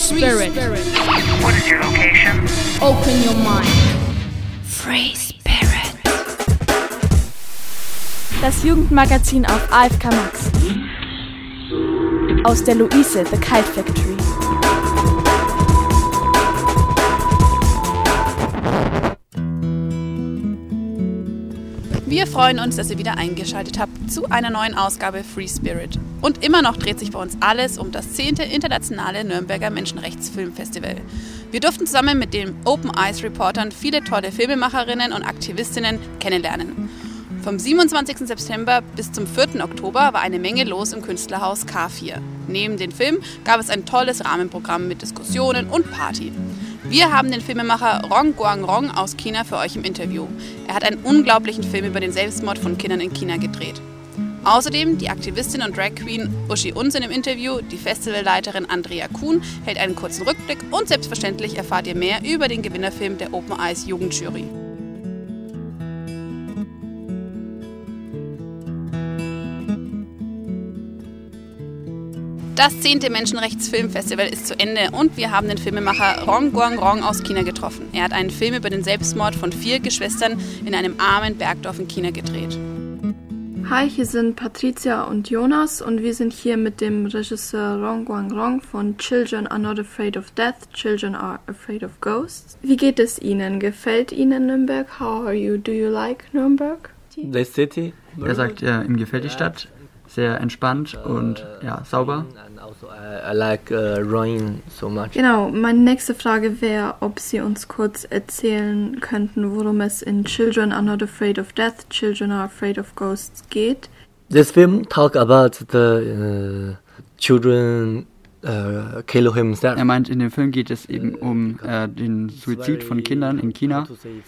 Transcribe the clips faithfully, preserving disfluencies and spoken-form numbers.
Spirit. What is your location? Open your mind. Free Spirit. Das Jugendmagazin auf A F K Max. Aus der Luise, The Kite Factory. Wir freuen uns, dass ihr wieder eingeschaltet habt zu einer neuen Ausgabe Free Spirit. Und immer noch dreht sich bei uns alles um das zehnte internationale Nürnberger Menschenrechtsfilmfestival. Wir durften zusammen mit den Open Eyes Reportern viele tolle Filmemacherinnen und Aktivistinnen kennenlernen. Vom siebenundzwanzigsten September bis zum vierten Oktober war eine Menge los im Künstlerhaus K vier. Neben den Film gab es ein tolles Rahmenprogramm mit Diskussionen und Party. Wir haben den Filmemacher Rong Guangrong aus China für euch im Interview. Er hat einen unglaublichen Film über den Selbstmord von Kindern in China gedreht. Außerdem die Aktivistin und Drag Queen Uschi Unsen im Interview, die Festivalleiterin Andrea Kuhn hält einen kurzen Rückblick und selbstverständlich erfahrt ihr mehr über den Gewinnerfilm der Open Eyes Jugendjury. Das zehnte Menschenrechtsfilmfestival ist zu Ende und wir haben den Filmemacher Rong Guangrong aus China getroffen. Er hat einen Film über den Selbstmord von vier Geschwistern in einem armen Bergdorf in China gedreht. Hi, hier sind Patricia und Jonas und wir sind hier mit dem Regisseur Rong Guangrong von Children Are Not Afraid of Death, Children Are Afraid of Ghosts. Wie geht es Ihnen? Gefällt Ihnen Nürnberg? How are you? Do you like Nürnberg? The city. Er sagt, ja, ihm gefällt die Stadt. Sehr entspannt und ja, sauber. I like uh, rain so much. Genau, meine nächste Frage wäre, ob Sie uns kurz erzählen könnten, worum es in Children Are Not Afraid of Death, Children Are Afraid of Ghosts geht. This film talk about the uh, children uh, kill himself. Er meint, in dem Film geht es eben um äh, den Suizid von Kindern in China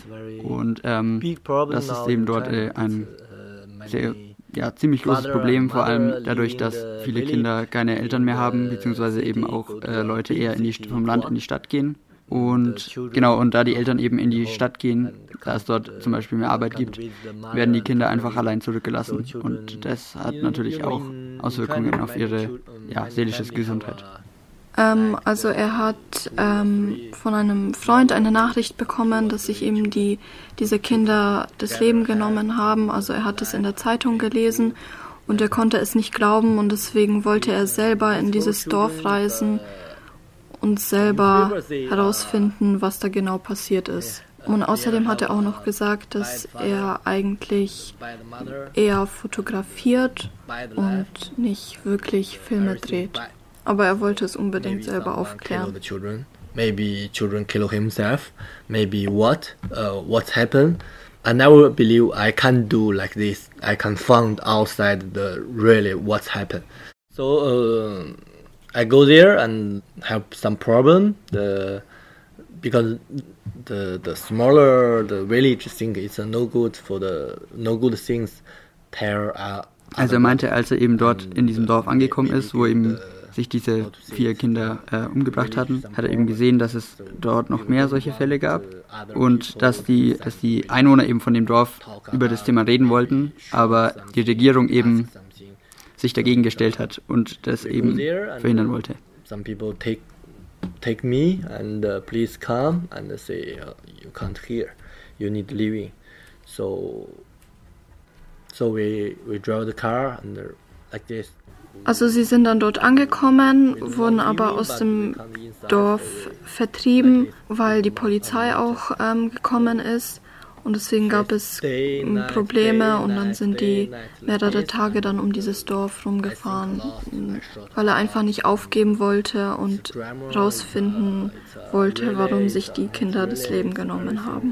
und ähm, das ist eben dort äh, ein sehr ja, ziemlich großes Problem, vor allem dadurch, dass viele Kinder keine Eltern mehr haben, beziehungsweise eben auch äh, Leute eher in die, vom Land in die Stadt gehen. Und genau, und da die Eltern eben in die Stadt gehen, da es dort zum Beispiel mehr Arbeit gibt, werden die Kinder einfach allein zurückgelassen. Und das hat natürlich auch Auswirkungen auf ihre ja, seelische Gesundheit. Ähm, also er hat ähm, von einem Freund eine Nachricht bekommen, dass sich eben die, diese Kinder das Leben genommen haben. Also er hat es in der Zeitung gelesen und er konnte es nicht glauben und deswegen wollte er selber in dieses Dorf reisen und selber herausfinden, was da genau passiert ist. Und außerdem hat er auch noch gesagt, dass er eigentlich eher fotografiert und nicht wirklich Filme dreht. Aber er wollte es unbedingt selber aufklären. Maybe children kill himself. Maybe what? Uh, what happened? I never believe I can do like this. I can find outside the really what's happened. So uh, I go there and have some problem. The because the the smaller the village thing is uh, no good for the no good things. There are. Also er meinte, als er eben dort in diesem Dorf angekommen ist, wo eben sich diese vier Kinder äh, umgebracht hatten, hat er eben gesehen, dass es dort noch mehr solche Fälle gab und dass die, dass die Einwohner eben von dem Dorf über das Thema reden wollten, aber die Regierung eben sich dagegen gestellt hat und das eben verhindern wollte. Some people take take me and uh, please come and say uh, you can't hear, you need living. So so we we drove the car and uh, like this. Also sie sind dann dort angekommen, wurden aber aus dem Dorf vertrieben, weil die Polizei auch ähm, gekommen ist und deswegen gab es ähm, Probleme und dann sind die mehrere Tage dann um dieses Dorf rumgefahren, weil er einfach nicht aufgeben wollte und rausfinden wollte, warum sich die Kinder das Leben genommen haben.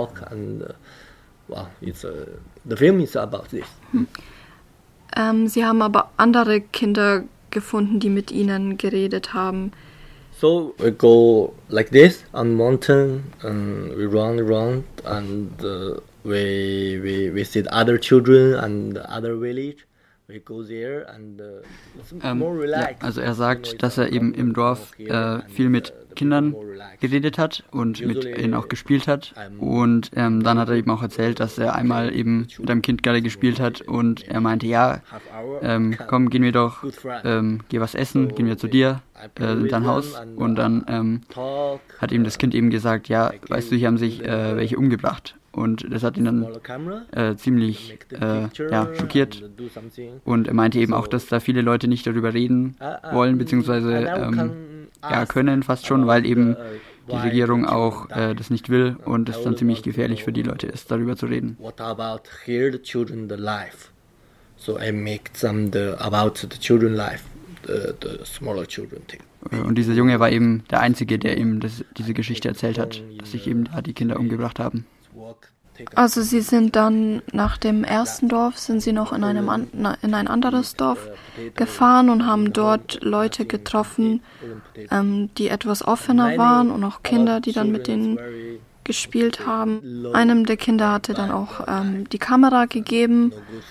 Hm. Ähm, sie haben aber andere Kinder gefunden, die mit ihnen geredet haben. So we go like this on mountain and we run around and uh, we we we see other children and other village. We go there and uh, it's ähm, more relaxed. Ja, also er sagt, dass er eben im Dorf äh, viel mit Kindern geredet hat und mit ihnen auch gespielt hat. Und ähm, dann hat er eben auch erzählt, dass er einmal eben mit einem Kind gerade gespielt hat und er meinte, ja, ähm, komm, gehen wir doch, ähm, geh was essen, gehen wir zu dir äh, in dein Haus. Und dann ähm, hat ihm das Kind eben gesagt, ja, weißt du, hier haben sich äh, welche umgebracht. Und das hat ihn dann äh, ziemlich äh, ja, schockiert. Und er meinte eben auch, dass da viele Leute nicht darüber reden wollen, beziehungsweise ähm, ja, können fast schon, weil eben die Regierung auch äh, das nicht will und es dann ziemlich gefährlich für die Leute ist, darüber zu reden. What about here the children the life? So I make some the about the children life, the, the smaller children thing. Und dieser Junge war eben der Einzige, der ihm das, diese Geschichte erzählt hat, dass sich eben da die Kinder umgebracht haben. Also sie sind dann nach dem ersten Dorf, sind sie noch in, einem an, in ein anderes Dorf gefahren und haben dort Leute getroffen, ähm, die etwas offener waren und auch Kinder, die dann mit denen gespielt haben. Einem der Kinder hatte dann auch ähm, die Kamera gegeben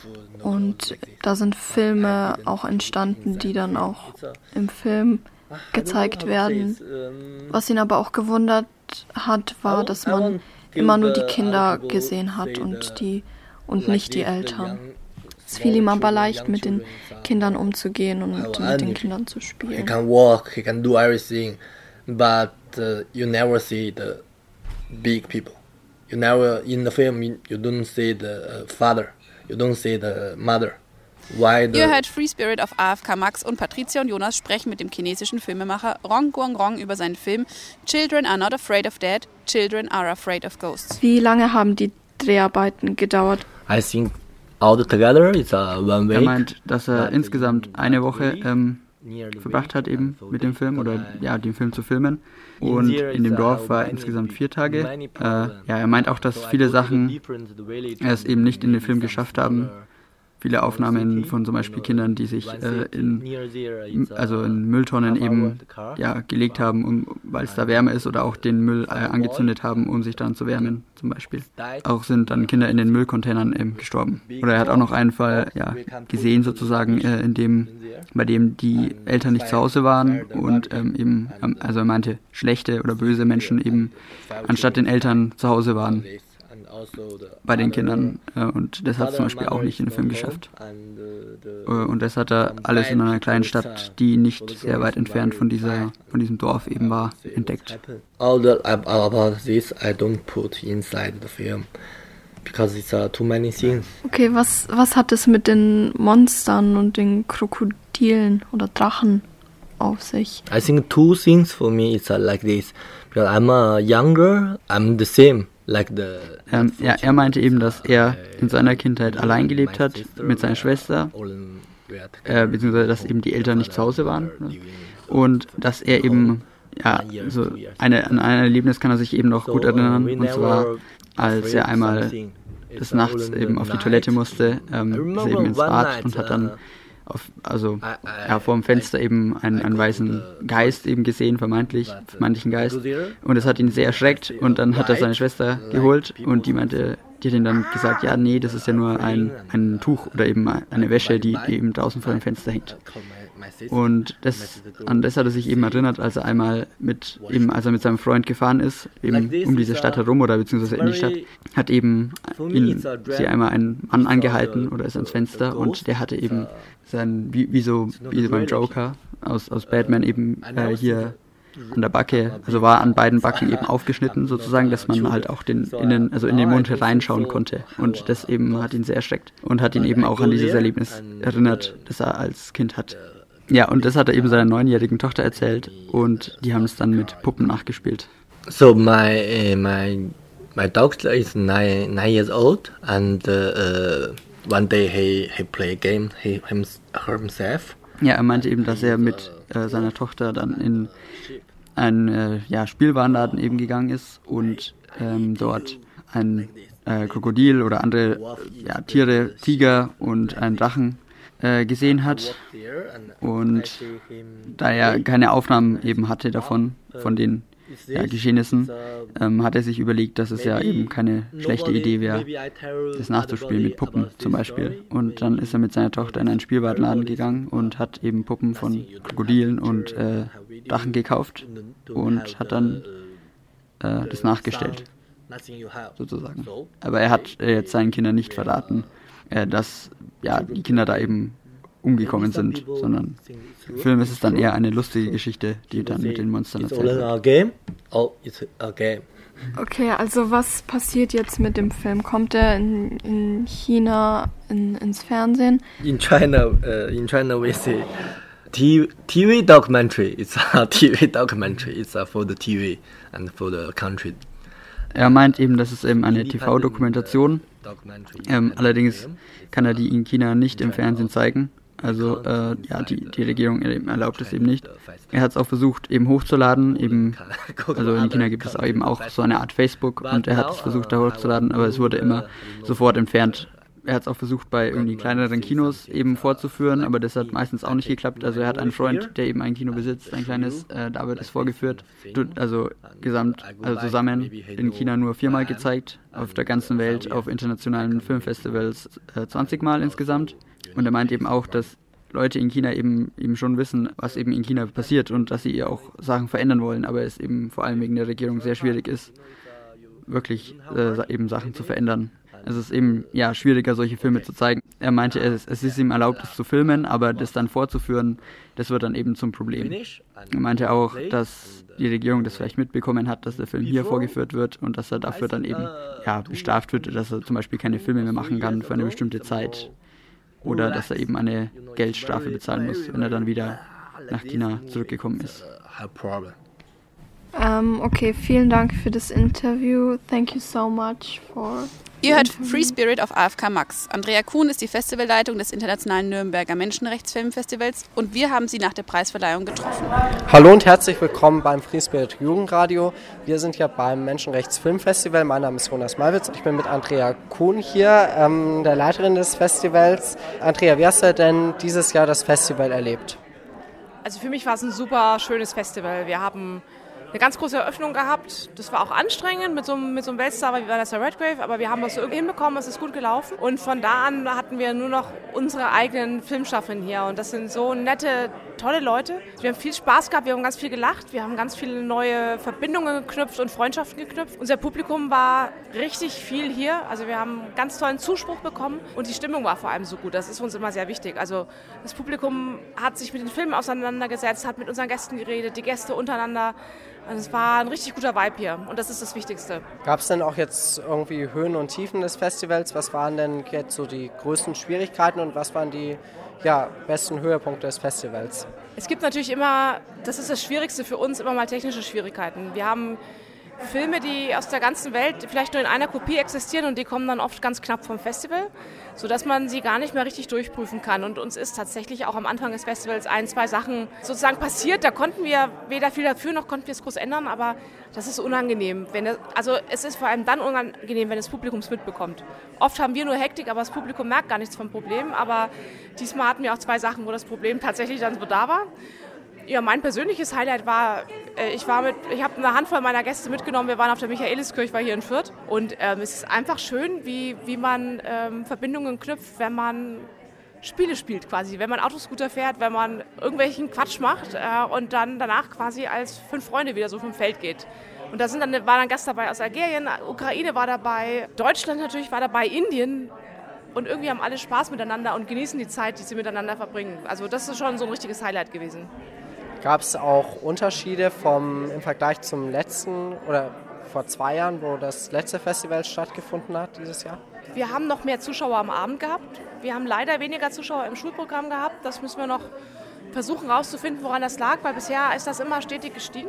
und da sind Filme auch entstanden, die dann auch im Film gezeigt werden. Was ihn aber auch gewundert hat, war, dass man immer nur die Kinder gesehen hat und die und nicht die Eltern. Es fiel ihm aber leicht, mit den Kindern umzugehen und mit den Kindern zu spielen. He can walk, he can do everything, but uh, you never see the big people. You never in the film you don't see the uh, father, you don't see the mother. Why the Ihr hört Free Spirit auf A F K Max und Patricia und Jonas sprechen mit dem chinesischen Filmemacher Rong Guangrong über seinen Film Children are not afraid of dead, children are afraid of ghosts. Wie lange haben die Dreharbeiten gedauert? I think all together it's a one week. Er meint, dass er insgesamt eine Woche ähm, verbracht hat eben mit dem Film oder ja, den Film zu filmen. Und in dem Dorf war insgesamt vier Tage. Äh, ja, er meint auch, dass viele Sachen es eben nicht in den Film geschafft haben. Viele Aufnahmen von zum Beispiel Kindern, die sich äh, in, also in Mülltonnen eben ja, gelegt haben, um, weil es da wärmer ist, oder auch den Müll äh, angezündet haben, um sich dann zu wärmen zum Beispiel. Auch sind dann Kinder in den Müllcontainern ähm, gestorben. Oder er hat auch noch einen Fall ja, gesehen sozusagen, äh, in dem, bei dem die Eltern nicht zu Hause waren und ähm, eben, ähm, also er meinte, schlechte oder böse Menschen eben anstatt den Eltern zu Hause waren bei den Kindern, und das hat es zum Beispiel auch nicht in den Film geschafft. Und das hat er alles in einer kleinen Stadt, die nicht sehr weit entfernt von dieser, von diesem Dorf eben war, entdeckt. All the about this I don't put inside the film because it's uh, too many things. Okay, was was hat es mit den Monstern und den Krokodilen oder Drachen auf sich? I think two things for me is uh, like this, because I'm uh, younger, I'm the same. Like the, ähm, ja, er meinte eben, dass er in seiner Kindheit allein gelebt hat mit seiner Schwester, äh, beziehungsweise dass eben die Eltern nicht zu Hause waren, ne? Und dass er eben, ja, so eine, an ein Erlebnis kann er sich eben noch gut erinnern, und zwar, als er einmal des Nachts eben auf die Toilette musste, ähm, ist er eben ins Bad und hat dann auf, also ja, vor dem Fenster eben einen, einen weißen Geist eben gesehen, vermeintlich, vermeintlichen Geist. Und das hat ihn sehr erschreckt, und dann hat er seine Schwester geholt und die meinte, die hat ihm dann gesagt, ja, nee, das ist ja nur ein, ein Tuch oder eben eine Wäsche, die eben draußen vor dem Fenster hängt. Und das, an das hat er sich eben erinnert, als er einmal mit, eben als er mit seinem Freund gefahren ist, eben um diese Stadt herum oder beziehungsweise in die Stadt, hat eben ihn, sie einmal einen Mann angehalten oder ist ans Fenster, und der hatte eben sein, wie, wie so, wie beim Joker aus, aus Batman eben äh, hier an der Backe, also war an beiden Backen eben aufgeschnitten sozusagen, dass man halt auch den innen, also in den Mund reinschauen konnte, und das eben hat ihn sehr erschreckt und hat ihn eben auch an dieses Erlebnis erinnert, das er als Kind hat. Ja, und das hat er eben seiner neunjährigen Tochter erzählt, und die haben es dann mit Puppen nachgespielt. So my uh, my my daughter is nine nine years old, and uh, one day he he play a game he himself. Ja, er meinte eben, dass er mit äh, seiner Tochter dann in einen äh, ja, Spielwarenladen eben gegangen ist und ähm, dort ein äh, Krokodil oder andere ja, Tiere, Tiger und einen Drachen äh, gesehen hat, und da er keine Aufnahmen eben hatte davon, von den ja, Geschehnissen, ähm, hat er sich überlegt, dass es ja eben keine schlechte Idee wäre, das nachzuspielen mit Puppen zum Beispiel. Und dann ist er mit seiner Tochter in einen Spielwarenladen gegangen und hat eben Puppen von Krokodilen und äh, Drachen gekauft und hat dann äh, das nachgestellt, sozusagen. Aber er hat äh, jetzt seinen Kindern nicht verraten, äh, dass ja, die Kinder da eben umgekommen sind, sondern im Film ist es dann eher eine lustige Geschichte, die dann mit den Monstern erzählt wird. Okay, also was passiert jetzt mit dem Film? Kommt er in, in China in, ins Fernsehen? In China, uh, in China we say T V, T V documentary. It's a T V documentary. It's a for the T V and for the country. Er meint eben, das ist eben eine T V-Dokumentation. Ähm, allerdings kann er die in China nicht im Fernsehen zeigen. Also äh, ja, die, die Regierung erlaubt es eben nicht. Er hat es auch versucht eben hochzuladen, eben, also in China gibt es auch eben auch so eine Art Facebook und er hat es versucht da hochzuladen, aber es wurde immer sofort entfernt. Er hat es auch versucht bei irgendwie kleineren Kinos eben vorzuführen, aber das hat meistens auch nicht geklappt. Also er hat einen Freund, der eben ein Kino besitzt, ein kleines, äh, da wird es vorgeführt, also gesamt, also zusammen in China nur viermal gezeigt, auf der ganzen Welt, auf internationalen Filmfestivals äh, zwanzig Mal insgesamt. Und er meint eben auch, dass Leute in China eben, eben schon wissen, was eben in China passiert und dass sie auch Sachen verändern wollen, aber es eben vor allem wegen der Regierung sehr schwierig ist, wirklich äh, eben Sachen zu verändern. Es ist eben ja schwieriger, solche Filme zu zeigen. Er meinte, es, es ist ihm erlaubt, es zu filmen, aber das dann vorzuführen, das wird dann eben zum Problem. Er meinte auch, dass die Regierung das vielleicht mitbekommen hat, dass der Film hier vorgeführt wird und dass er dafür dann eben ja, bestraft wird, dass er zum Beispiel keine Filme mehr machen kann für eine bestimmte Zeit. Oder dass er eben eine Geldstrafe bezahlen muss, wenn er dann wieder nach China zurückgekommen ist. Um, okay, vielen Dank für das Interview. Thank you so much for... Ihr hört Free Spirit auf A F K Max. Andrea Kuhn ist die Festivalleitung des Internationalen Nürnberger Menschenrechtsfilmfestivals und wir haben sie nach der Preisverleihung getroffen. Hallo und herzlich willkommen beim Free Spirit Jugendradio. Wir sind hier beim Menschenrechtsfilmfestival. Mein Name ist Jonas Malwitz und ich bin mit Andrea Kuhn hier, ähm, der Leiterin des Festivals. Andrea, wie hast du denn dieses Jahr das Festival erlebt? Also für mich war es ein super schönes Festival. Wir haben eine ganz große Eröffnung gehabt. Das war auch anstrengend mit so einem, mit so einem Weltstar wie Vanessa Redgrave, aber wir haben das so irgendwie hinbekommen, es ist gut gelaufen. Und von da an hatten wir nur noch unsere eigenen Filmschaffenden hier und das sind so nette, tolle Leute. Wir haben viel Spaß gehabt, wir haben ganz viel gelacht, wir haben ganz viele neue Verbindungen geknüpft und Freundschaften geknüpft. Unser Publikum war richtig viel hier, also wir haben ganz tollen Zuspruch bekommen und die Stimmung war vor allem so gut, das ist uns immer sehr wichtig. Also das Publikum hat sich mit den Filmen auseinandergesetzt, hat mit unseren Gästen geredet, die Gäste untereinander. Also es war ein richtig guter Vibe hier und das ist das Wichtigste. Gab es denn auch jetzt irgendwie Höhen und Tiefen des Festivals? Was waren denn jetzt so die größten Schwierigkeiten und was waren die ja, besten Höhepunkte des Festivals? Es gibt natürlich immer, das ist das Schwierigste für uns, immer mal technische Schwierigkeiten. Wir haben Filme, die aus der ganzen Welt vielleicht nur in einer Kopie existieren und die kommen dann oft ganz knapp vom Festival, sodass man sie gar nicht mehr richtig durchprüfen kann. Und uns ist tatsächlich auch am Anfang des Festivals ein, zwei Sachen sozusagen passiert. Da konnten wir weder viel dafür, noch konnten wir es groß ändern, aber das ist unangenehm. Wenn es, also es ist vor allem dann unangenehm, wenn das Publikum es mitbekommt. Oft haben wir nur Hektik, aber das Publikum merkt gar nichts vom Problem. Aber diesmal hatten wir auch zwei Sachen, wo das Problem tatsächlich dann so da war. Ja, mein persönliches Highlight war, ich war mit, ich habe eine Handvoll meiner Gäste mitgenommen, wir waren auf der Michaeliskirche hier in Fürth und ähm, es ist einfach schön, wie, wie man ähm, Verbindungen knüpft, wenn man Spiele spielt quasi, wenn man Autoscooter fährt, wenn man irgendwelchen Quatsch macht äh, und dann danach quasi als fünf Freunde wieder so vom Feld geht. Und da sind dann, war dann Gast dabei aus Algerien, Ukraine war dabei, Deutschland natürlich war dabei, Indien. Und irgendwie haben alle Spaß miteinander und genießen die Zeit, die sie miteinander verbringen. Also das ist schon so ein richtiges Highlight gewesen. Gab es auch Unterschiede vom, im Vergleich zum letzten oder vor zwei Jahren, wo das letzte Festival stattgefunden hat dieses Jahr? Wir haben noch mehr Zuschauer am Abend gehabt. Wir haben leider weniger Zuschauer im Schulprogramm gehabt. Das müssen wir noch versuchen rauszufinden, woran das lag, weil bisher ist das immer stetig gestiegen.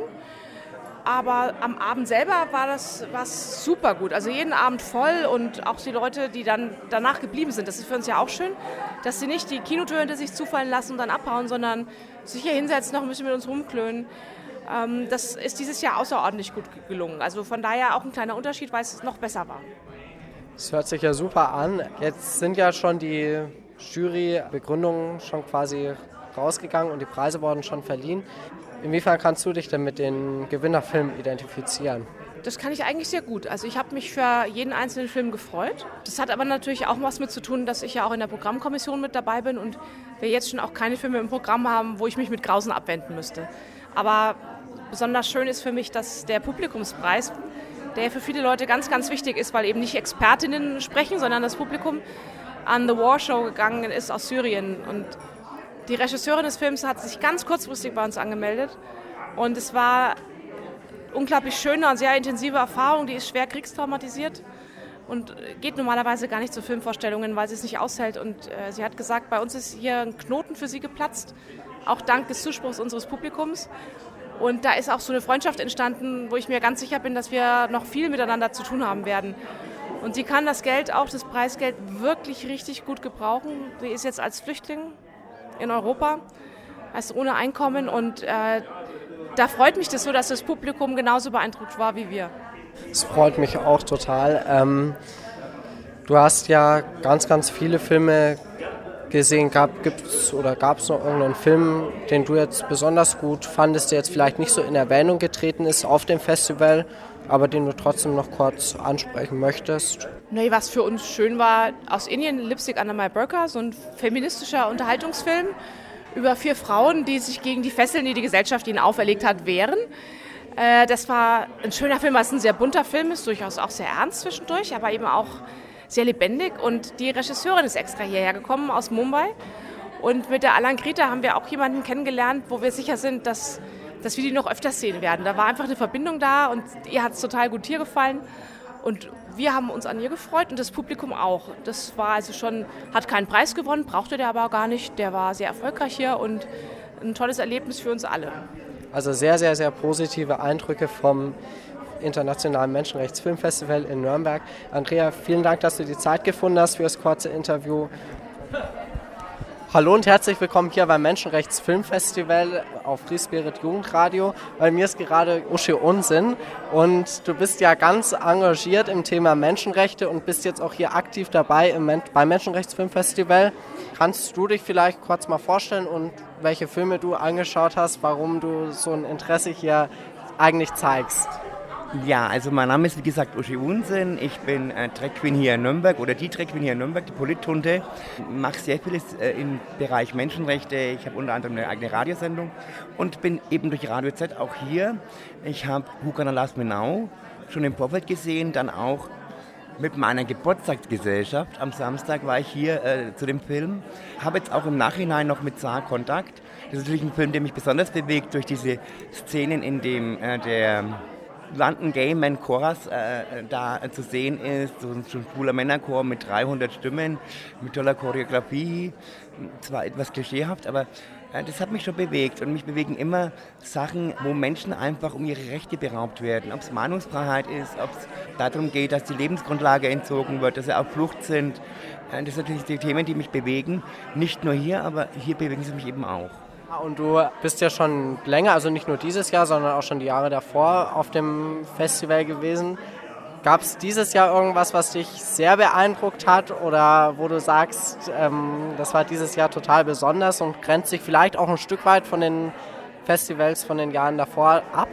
Aber am Abend selber war das was super gut. Also jeden Abend voll und auch die Leute, die dann danach geblieben sind. Das ist für uns ja auch schön, dass sie nicht die Kinotüren hinter sich zufallen lassen und dann abhauen, sondern sich hier hinsetzen, noch ein bisschen mit uns rumklönen. Das ist dieses Jahr außerordentlich gut gelungen. Also von daher auch ein kleiner Unterschied, weil es noch besser war. Das hört sich ja super an. Jetzt sind ja schon die Jurybegründungen schon quasi rausgegangen und die Preise wurden schon verliehen. Inwiefern kannst du dich denn mit den Gewinnerfilmen identifizieren? Das kann ich eigentlich sehr gut. Also ich habe mich für jeden einzelnen Film gefreut. Das hat aber natürlich auch was mit zu tun, dass ich ja auch in der Programmkommission mit dabei bin und wir jetzt schon auch keine Filme im Programm haben, wo ich mich mit Grausen abwenden müsste. Aber besonders schön ist für mich, dass der Publikumspreis, der für viele Leute ganz, ganz wichtig ist, weil eben nicht Expertinnen sprechen, sondern das Publikum an The War Show gegangen ist aus Syrien. Und die Regisseurin des Films hat sich ganz kurzfristig bei uns angemeldet und es war unglaublich schöne und sehr intensive Erfahrung. Die ist schwer kriegstraumatisiert und geht normalerweise gar nicht zu Filmvorstellungen, weil sie es nicht aushält. Und äh, sie hat gesagt, bei uns ist hier ein Knoten für sie geplatzt, auch dank des Zuspruchs unseres Publikums. Und da ist auch so eine Freundschaft entstanden, wo ich mir ganz sicher bin, dass wir noch viel miteinander zu tun haben werden. Und sie kann das Geld, auch das Preisgeld, wirklich richtig gut gebrauchen. Sie ist jetzt als Flüchtling in Europa, also ohne Einkommen und äh, da freut mich das so, dass das Publikum genauso beeindruckt war wie wir. Das freut mich auch total. Ähm, du hast ja ganz, ganz viele Filme gesehen. Gab, gibt's oder gab es noch irgendeinen Film, den du jetzt besonders gut fandest, der jetzt vielleicht nicht so in Erwähnung getreten ist auf dem Festival, aber den du trotzdem noch kurz ansprechen möchtest? Nee, was für uns schön war, aus Indien, Lipstick Under My Burqa, so ein feministischer Unterhaltungsfilm über vier Frauen, die sich gegen die Fesseln, die die Gesellschaft ihnen auferlegt hat, wehren. Äh, das war ein schöner Film, weil es ein sehr bunter Film ist, durchaus auch sehr ernst zwischendurch, aber eben auch sehr lebendig. Und die Regisseurin ist extra hierher gekommen aus Mumbai. Und mit der Alan Greta haben wir auch jemanden kennengelernt, wo wir sicher sind, dass, dass wir die noch öfters sehen werden. Da war einfach eine Verbindung da und ihr hat es total gut hier gefallen. Und wir haben uns an ihr gefreut und das Publikum auch. Das war also schon, hat keinen Preis gewonnen, brauchte der aber auch gar nicht. Der war sehr erfolgreich hier und ein tolles Erlebnis für uns alle. Also sehr, sehr, sehr positive Eindrücke vom Internationalen Menschenrechtsfilmfestival in Nürnberg. Andrea, vielen Dank, dass du die Zeit gefunden hast für das kurze Interview. Hallo und herzlich willkommen hier beim Menschenrechtsfilmfestival auf Free Spirit Jugendradio. Bei mir ist gerade Uschi Unsinn und du bist ja ganz engagiert im Thema Menschenrechte und bist jetzt auch hier aktiv dabei im Men- beim Menschenrechtsfilmfestival. Kannst du dich vielleicht kurz mal vorstellen und welche Filme du angeschaut hast, warum du so ein Interesse hier eigentlich zeigst? Ja, also mein Name ist wie gesagt Uschi Unsinn. Ich bin äh, Drag Queen hier in Nürnberg oder die Drag Queen hier in Nürnberg, die Polithunde. Mache sehr vieles äh, im Bereich Menschenrechte. Ich habe unter anderem eine eigene Radiosendung und bin eben durch Radio Z auch hier. Ich habe Who Gonna Last Me Now schon im Vorfeld gesehen, dann auch mit meiner Geburtstagsgesellschaft. Am Samstag war ich hier äh, zu dem Film. Habe jetzt auch im Nachhinein noch mit Saar Kontakt. Das ist natürlich ein Film, der mich besonders bewegt durch diese Szenen, in dem äh, der London Gay Man Chorus äh, da äh, zu sehen ist, so ein schwuler Männerchor mit dreihundert Stimmen, mit toller Choreografie, zwar etwas klischeehaft, aber äh, das hat mich schon bewegt und mich bewegen immer Sachen, wo Menschen einfach um ihre Rechte beraubt werden, ob es Meinungsfreiheit ist, ob es darum geht, dass die Lebensgrundlage entzogen wird, dass sie auf Flucht sind. Äh, das sind natürlich die Themen, die mich bewegen, nicht nur hier, aber hier bewegen sie mich eben auch. Und du bist ja schon länger, also nicht nur dieses Jahr, sondern auch schon die Jahre davor auf dem Festival gewesen. Gab es dieses Jahr irgendwas, was dich sehr beeindruckt hat oder wo du sagst, ähm, das war dieses Jahr total besonders und grenzt sich vielleicht auch ein Stück weit von den Festivals von den Jahren davor ab?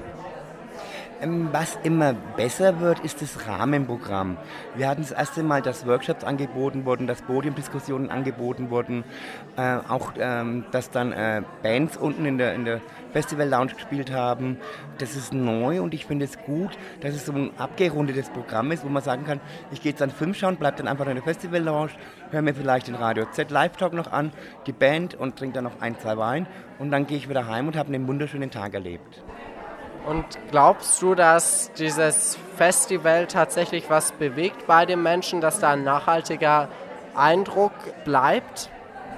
Was immer besser wird, ist das Rahmenprogramm. Wir hatten das erste Mal, dass Workshops angeboten wurden, dass Podiumdiskussionen angeboten wurden, äh, auch ähm, dass dann äh, Bands unten in der, in der Festival-Lounge gespielt haben. Das ist neu und ich finde es gut, dass es so ein abgerundetes Programm ist, wo man sagen kann, ich gehe jetzt an Film schauen, bleib dann einfach in der Festival-Lounge, höre mir vielleicht den Radio Z Live-Talk noch an, die Band und trinke dann noch ein, zwei Wein und dann gehe ich wieder heim und habe einen wunderschönen Tag erlebt. Und glaubst du, dass dieses Festival tatsächlich was bewegt bei den Menschen, dass da ein nachhaltiger Eindruck bleibt?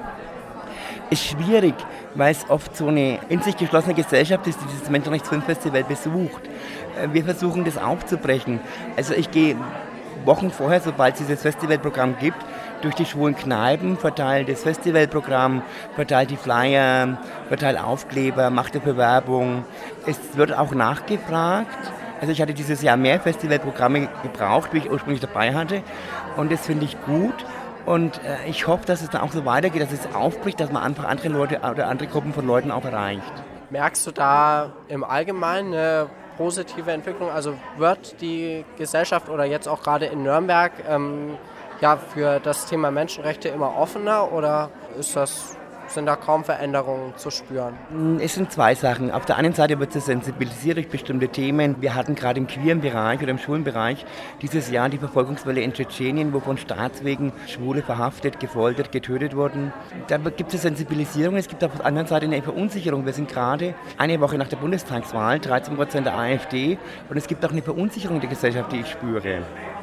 Ist schwierig, weil es oft so eine in sich geschlossene Gesellschaft ist, die dieses Menschenrechtsfilmfestival besucht. Wir versuchen das aufzubrechen. Also ich gehe Wochen vorher, sobald es dieses Festivalprogramm gibt, durch die schwulen Kneipen, verteile das Festivalprogramm, verteile die Flyer, verteile Aufkleber, mache dafür Werbung. Es wird auch nachgefragt. Also ich hatte dieses Jahr mehr Festivalprogramme gebraucht, wie ich ursprünglich dabei hatte. Und das finde ich gut. Und äh, ich hoffe, dass es dann auch so weitergeht, dass es aufbricht, dass man einfach andere Leute oder andere Gruppen von Leuten auch erreicht. Merkst du da im Allgemeinen eine positive Entwicklung? Also wird die Gesellschaft oder jetzt auch gerade in Nürnberg ähm, ja, für das Thema Menschenrechte immer offener oder ist das, sind da kaum Veränderungen zu spüren? Es sind zwei Sachen. Auf der einen Seite wird es sensibilisiert durch bestimmte Themen. Wir hatten gerade im queeren Bereich oder im schwulen Bereich dieses Jahr die Verfolgungswelle in Tschetschenien, wo von Staatswegen Schwule verhaftet, gefoltert, getötet wurden. Da gibt es Sensibilisierung, es gibt auf der anderen Seite eine Verunsicherung. Wir sind gerade eine Woche nach der Bundestagswahl, dreizehn Prozent der AfD, und es gibt auch eine Verunsicherung der Gesellschaft, die ich spüre.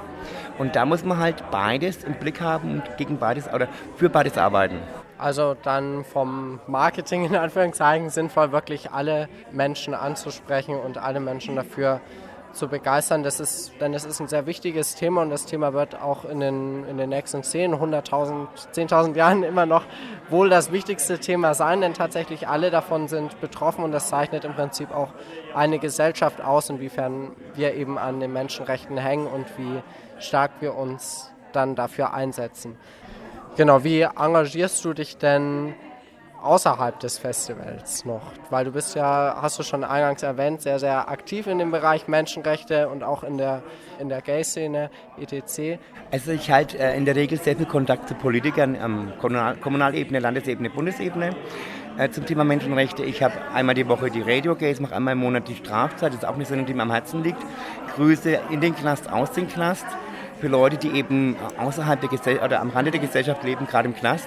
Und da muss man halt beides im Blick haben und gegen beides oder für beides arbeiten. Also dann vom Marketing in Anführungszeichen sinnvoll, wirklich alle Menschen anzusprechen und alle Menschen dafür zu begeistern. Das ist, denn es ist ein sehr wichtiges Thema und das Thema wird auch in den, in den nächsten zehn, hunderttausend, zehntausend Jahren immer noch wohl das wichtigste Thema sein, denn tatsächlich alle davon sind betroffen und das zeichnet im Prinzip auch eine Gesellschaft aus, inwiefern wir eben an den Menschenrechten hängen und wie stark wir uns dann dafür einsetzen. Genau, wie engagierst du dich denn außerhalb des Festivals noch? Weil du bist ja, hast du schon eingangs erwähnt, sehr, sehr aktiv in dem Bereich Menschenrechte und auch in der, in der Gay-Szene, et cetera. Also ich halte äh, in der Regel sehr viel Kontakt zu Politikern am Kommunal- Kommunalebene, Landesebene, Bundesebene äh, zum Thema Menschenrechte. Ich habe einmal die Woche die Radio Gays, mache einmal im Monat die Strafzeit, das ist auch eine Sendung, die mir am Herzen liegt. Grüße in den Knast, aus dem Knast. Für Leute, die eben außerhalb der Gesellschaft oder am Rande der Gesellschaft leben, gerade im Knast.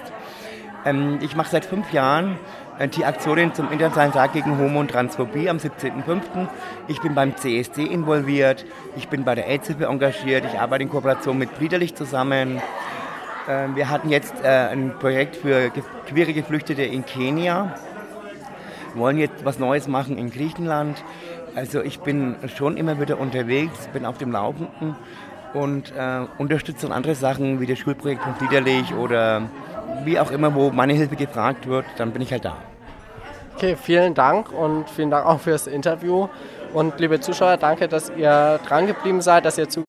Ähm, ich mache seit fünf Jahren äh, die Aktionen zum Internationalen Tag gegen Homo- und Transphobie am siebzehnten fünften Ich bin beim C S D involviert, ich bin bei der AIDS-Hilfe engagiert, ich arbeite in Kooperation mit Brüderlich zusammen. Äh, wir hatten jetzt äh, ein Projekt für ge- queere Geflüchtete in Kenia, wir wollen jetzt was Neues machen in Griechenland. Also ich bin schon immer wieder unterwegs, bin auf dem Laufenden. Und äh, unterstütze andere Sachen wie das Schulprojekt von Brüderlich oder wie auch immer, wo meine Hilfe gefragt wird, dann bin ich halt da. Okay, vielen Dank und vielen Dank auch fürs Interview. Und liebe Zuschauer, danke, dass ihr dran geblieben seid, dass ihr zu.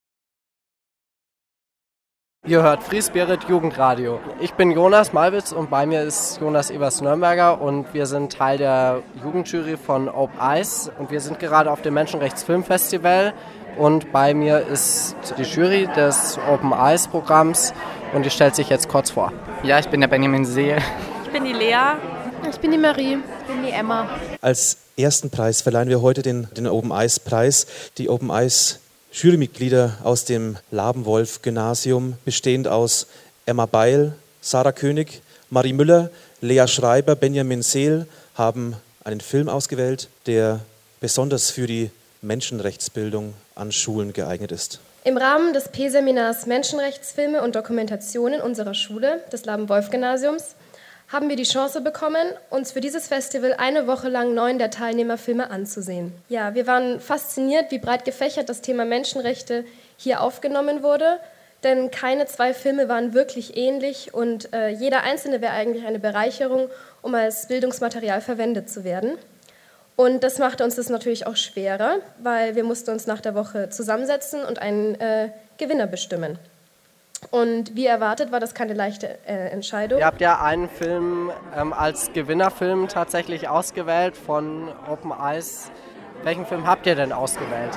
Ihr hört Free Spirit Jugendradio. Ich bin Jonas Malwitz und bei mir ist Jonas Evers-Nürnberger und wir sind Teil der Jugendjury von Open Eyes und wir sind gerade auf dem Menschenrechtsfilmfestival. Und bei mir ist die Jury des Open Eyes Programms und die stellt sich jetzt kurz vor. Ja, ich bin der Benjamin Seel. Ich bin die Lea. Ich bin die Marie. Ich bin die Emma. Als ersten Preis verleihen wir heute den, den Open Eyes Preis. Die Open Eyes Jurymitglieder aus dem Labenwolf-Gymnasium, bestehend aus Emma Beil, Sarah König, Marie Müller, Lea Schreiber, Benjamin Seel, haben einen Film ausgewählt, der besonders für die Menschenrechtsbildung an Schulen geeignet ist. Im Rahmen des P-Seminars Menschenrechtsfilme und Dokumentationen unserer Schule, des Labenwolf-Gymnasiums, haben wir die Chance bekommen, uns für dieses Festival eine Woche lang neun der Teilnehmerfilme anzusehen. Ja, wir waren fasziniert, wie breit gefächert das Thema Menschenrechte hier aufgenommen wurde, denn keine zwei Filme waren wirklich ähnlich und äh, jeder einzelne wäre eigentlich eine Bereicherung, um als Bildungsmaterial verwendet zu werden. Und das machte uns das natürlich auch schwerer, weil wir mussten uns nach der Woche zusammensetzen und einen äh, Gewinner bestimmen. Und wie erwartet war das keine leichte äh, Entscheidung. Ihr habt ja einen Film ähm, als Gewinnerfilm tatsächlich ausgewählt von Open Eyes. Welchen Film habt ihr denn ausgewählt?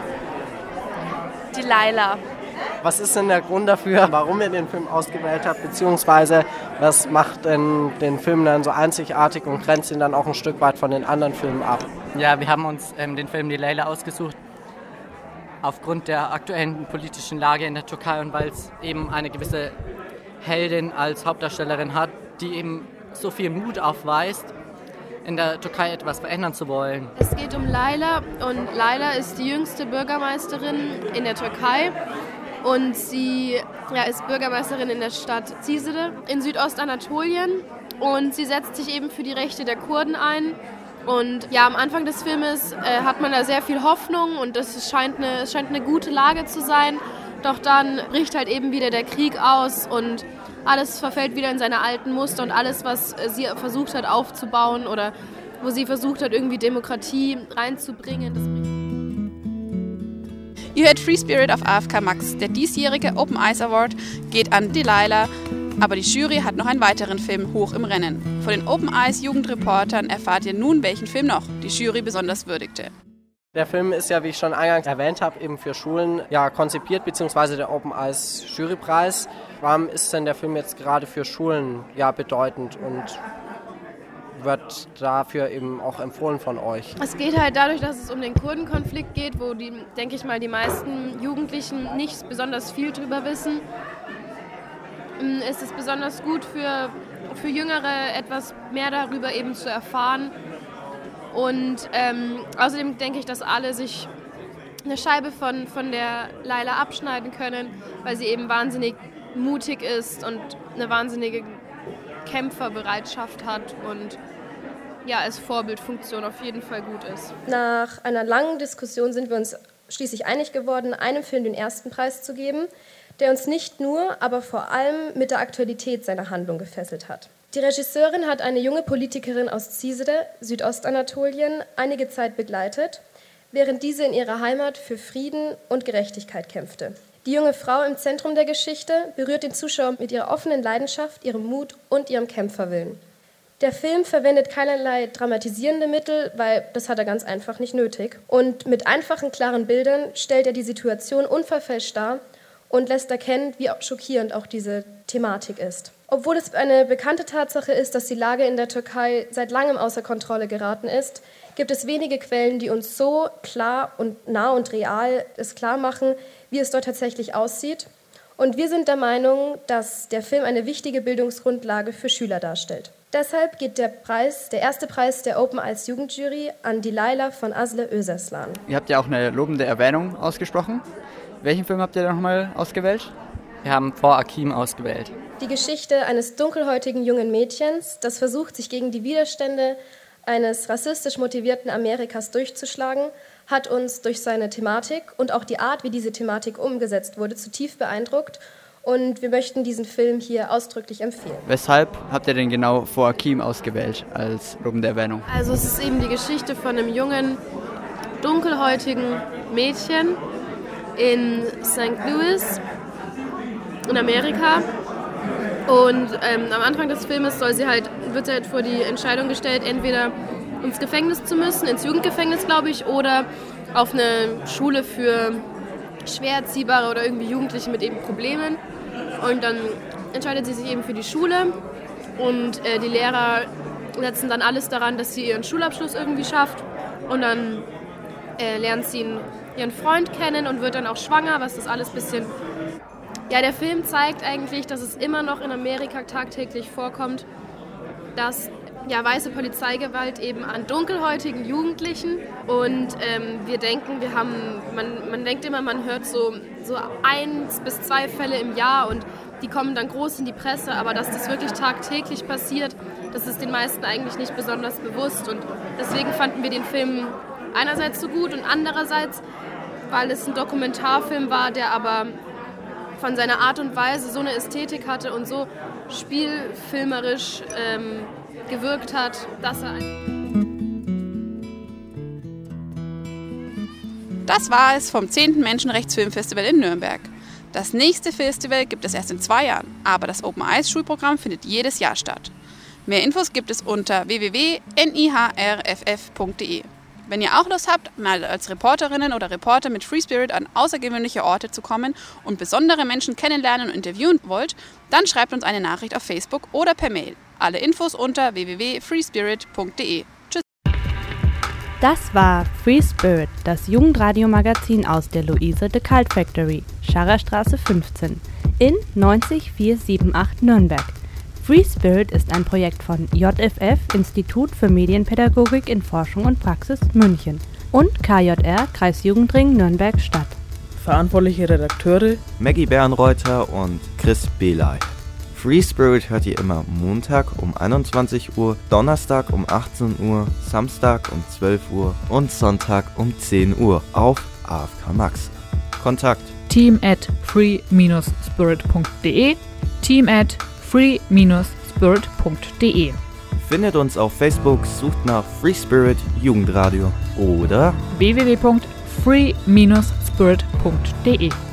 Die Laila. Was ist denn der Grund dafür, warum ihr den Film ausgewählt habt, beziehungsweise was macht denn den Film dann so einzigartig und grenzt ihn dann auch ein Stück weit von den anderen Filmen ab? Ja, wir haben uns ähm, den Film Die Laila ausgesucht aufgrund der aktuellen politischen Lage in der Türkei und weil es eben eine gewisse Heldin als Hauptdarstellerin hat, die eben so viel Mut aufweist, in der Türkei etwas verändern zu wollen. Es geht um Laila und Laila ist die jüngste Bürgermeisterin in der Türkei und sie ja, ist Bürgermeisterin in der Stadt Cizre in Südostanatolien und sie setzt sich eben für die Rechte der Kurden ein. Und ja, am Anfang des Filmes äh, hat man da sehr viel Hoffnung und es scheint, eine, es scheint eine gute Lage zu sein. Doch dann bricht halt eben wieder der Krieg aus und alles verfällt wieder in seine alten Muster und alles, was sie versucht hat aufzubauen oder wo sie versucht hat, irgendwie Demokratie reinzubringen, das bricht. Ihr hört Free Spirit auf A F K Max. Der diesjährige Open Eyes Award geht an Delilah Aber die Jury hat noch einen weiteren Film hoch im Rennen. Von den Open Eyes Jugendreportern erfahrt ihr nun, welchen Film noch die Jury besonders würdigte. Der Film ist ja, wie ich schon eingangs erwähnt habe, eben für Schulen ja, konzipiert, beziehungsweise der Open Eyes Jurypreis. Warum ist denn der Film jetzt gerade für Schulen ja, bedeutend und wird dafür eben auch empfohlen von euch? Es geht halt dadurch, dass es um den Kurdenkonflikt geht, wo die, denke ich mal, die meisten Jugendlichen nicht besonders viel drüber wissen. Ist es besonders gut für, für Jüngere, etwas mehr darüber eben zu erfahren. Und ähm, außerdem denke ich, dass alle sich eine Scheibe von, von der Laila abschneiden können, weil sie eben wahnsinnig mutig ist und eine wahnsinnige Kämpferbereitschaft hat und ja, als Vorbildfunktion auf jeden Fall gut ist. Nach einer langen Diskussion sind wir uns schließlich einig geworden, einem Film den ersten Preis zu geben, der uns nicht nur, aber vor allem mit der Aktualität seiner Handlung gefesselt hat. Die Regisseurin hat eine junge Politikerin aus Cizre, Südostanatolien, einige Zeit begleitet, während diese in ihrer Heimat für Frieden und Gerechtigkeit kämpfte. Die junge Frau im Zentrum der Geschichte berührt den Zuschauer mit ihrer offenen Leidenschaft, ihrem Mut und ihrem Kämpferwillen. Der Film verwendet keinerlei dramatisierende Mittel, weil das hat er ganz einfach nicht nötig. Und mit einfachen, klaren Bildern stellt er die Situation unverfälscht dar und lässt erkennen, wie schockierend auch diese Thematik ist. Obwohl es eine bekannte Tatsache ist, dass die Lage in der Türkei seit langem außer Kontrolle geraten ist, gibt es wenige Quellen, die uns so klar und nah und real es klar machen, wie es dort tatsächlich aussieht. Und wir sind der Meinung, dass der Film eine wichtige Bildungsgrundlage für Schüler darstellt. Deshalb geht der Preis, der erste Preis der Open Eyes Jugendjury an die Laila von Asle Özeslan. Ihr habt ja auch eine lobende Erwähnung ausgesprochen. Welchen Film habt ihr da nochmal ausgewählt? Wir haben For Akim ausgewählt. Die Geschichte eines dunkelhäutigen jungen Mädchens, das versucht, sich gegen die Widerstände eines rassistisch motivierten Amerikas durchzuschlagen, hat uns durch seine Thematik und auch die Art, wie diese Thematik umgesetzt wurde, zutiefst beeindruckt. Und wir möchten diesen Film hier ausdrücklich empfehlen. Weshalb habt ihr denn genau For Akim ausgewählt als lobende Erwähnung? Also es ist eben die Geschichte von einem jungen, dunkelhäutigen Mädchen in Sankt Louis in Amerika. Und ähm, am Anfang des Filmes soll sie halt, wird sie halt vor die Entscheidung gestellt, entweder ins Gefängnis zu müssen, ins Jugendgefängnis, glaube ich, oder auf eine Schule für schwer erziehbare oder irgendwie Jugendliche mit eben Problemen. Und dann entscheidet sie sich eben für die Schule und äh, die Lehrer setzen dann alles daran, dass sie ihren Schulabschluss irgendwie schafft. Und dann äh, lernt sie ihn, ihren Freund kennen und wird dann auch schwanger, was das alles ein bisschen... Ja, der Film zeigt eigentlich, dass es immer noch in Amerika tagtäglich vorkommt, dass ja, weiße Polizeigewalt eben an dunkelhäutigen Jugendlichen und ähm, wir denken, wir haben, man, man denkt immer, man hört so, so eins bis zwei Fälle im Jahr und die kommen dann groß in die Presse, aber dass das wirklich tagtäglich passiert, das ist den meisten eigentlich nicht besonders bewusst und deswegen fanden wir den Film einerseits so gut und andererseits, weil es ein Dokumentarfilm war, der aber von seiner Art und Weise so eine Ästhetik hatte und so spielfilmerisch ähm, gewirkt hat, dass er... Das war es vom zehnten Menschenrechtsfilmfestival in Nürnberg. Das nächste Festival gibt es erst in zwei Jahren, aber das Open Eyes Schulprogramm findet jedes Jahr statt. Mehr Infos gibt es unter w w w punkt n i h r f f punkt d e. Wenn ihr auch Lust habt, mal als Reporterinnen oder Reporter mit Free Spirit an außergewöhnliche Orte zu kommen und besondere Menschen kennenlernen und interviewen wollt, dann schreibt uns eine Nachricht auf Facebook oder per Mail. Alle Infos unter w w w punkt free spirit punkt d e. Tschüss. Das war Free Spirit, das Jugendradiomagazin aus der Luise de Cult Factory, Scharrerstraße fünfzehn, in neunzig vierhundertachtzig Nürnberg. Free Spirit ist ein Projekt von J F F, Institut für Medienpädagogik in Forschung und Praxis München, und K J R, Kreisjugendring Nürnberg-Stadt. Verantwortliche Redakteure Maggie Bernreuther und Chris Belay. Free Spirit hört ihr immer Montag um einundzwanzig Uhr, Donnerstag um achtzehn Uhr, Samstag um zwölf Uhr und Sonntag um zehn Uhr auf A F K Max. Kontakt team at free dash spirit punkt d e, team at free dash spirit punkt d e. Findet uns auf Facebook, sucht nach Free Spirit Jugendradio oder w w w punkt free dash spirit punkt d e.